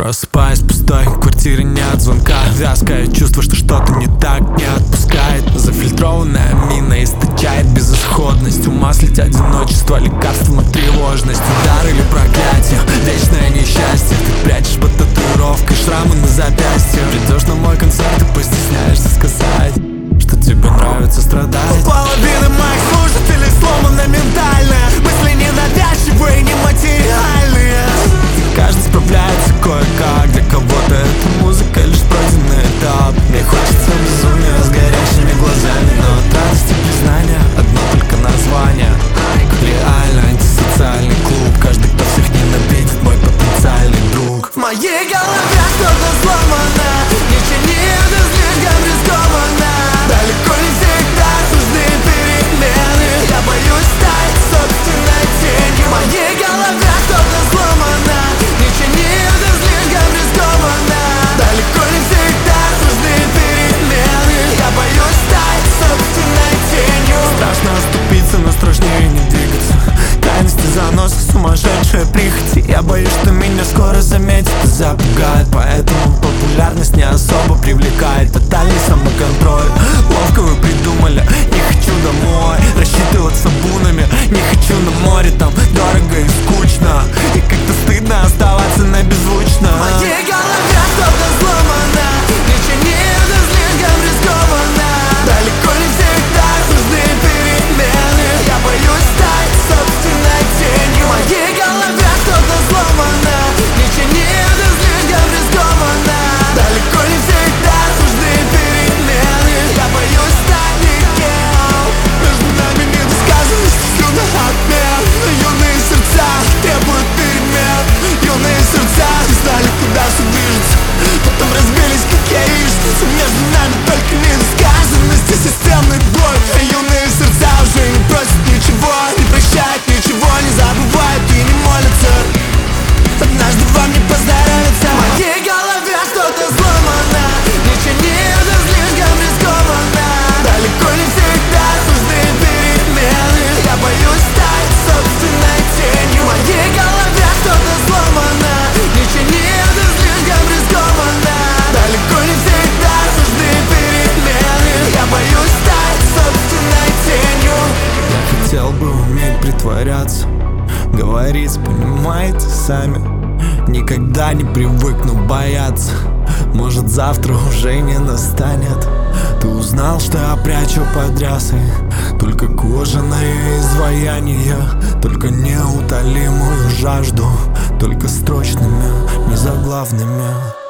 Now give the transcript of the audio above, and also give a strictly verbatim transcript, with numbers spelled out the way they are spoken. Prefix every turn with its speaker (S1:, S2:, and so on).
S1: Просыпаюсь в пустой квартире, нет звонка. Вязкое чувство, что что-то не так, не отпускает. Зафильтрованная мина источает безысходность. Умаслить одиночество, лекарство на тревожность. Удар или проклятие, вечное несчастье. Ты прячешь под татуировкой шрамы на запястье. Придешь на мой концерт и постесняешься сказать, что тебе нравится страдать.
S2: Половина моих слушателей сломана ментально. Мысли ненавязчивые, нематериальные.
S1: Каждый справляется кое-как. Для кого-то это музыка лишь пройденный этап. Мне хочется безумия с горящими глазами, но от радости признания одно только название. Реально антисоциальный клуб. Каждый, кто всех ненавидит, мой потенциальный друг.
S2: В моей голове что-то сломано. Не чини это слишком рискованно. Далеко не всегда нужны перемены. Я боюсь стать собственной тенью. В моей голове что-то сломано. Не чини это слишком рискованно. Далеко не всегда нужны перемены. Я боюсь стать собственной тенью.
S1: Страшно оступиться, но страшнее не двигаться. Крайности заноса, сумасшедшая прихоти. Я боюсь, что меня скоро заметят и запугают. Поэтому популярность не особо привлекает. Тотальный самоконтроль. Ловко вы придумали, не хочу домой рассчитываться бунами. Не хочу на море, там дорого и скучно. И как-то стыдно оставаться на беззвучно.
S2: В моей голове что-то сломано. Не чини это слишком рискованно. Далеко не всегда нужны перемены. Я боюсь стать собственной тенью. В моей голове что-то сломано. Не чини это слишком рискованно. Далеко не всегда нужны перемены. Я боюсь стать никем. Между нами недосказанность, юный обмен. Юные сердца требуют перемен. Юные сердца не знали, куда все движется. Потом разбились, как яичницы. Между нами только недосказанность и системный бой. Юные сердца уже не просят ничего, не прощают ничего, не забывают и не молятся. Однажды вам не поздоровится. В моей голове что-то сломано. Не чини это слишком рискованно. Далеко не всегда нужны перемены. Я боюсь стать собственной тенью. В моей голове что-то сломано. Не чини это слишком рискованно. Далеко не всегда нужны перемены. Я боюсь стать собственной тенью.
S1: Я хотел бы уметь притворяться, говорить, понимаете сами. Никогда не привыкну бояться. Может, завтра уже не настанет. Ты узнал, что я прячу под рясой только кожаное изваяние, только неутолимую жажду, только строчными, незаглавными.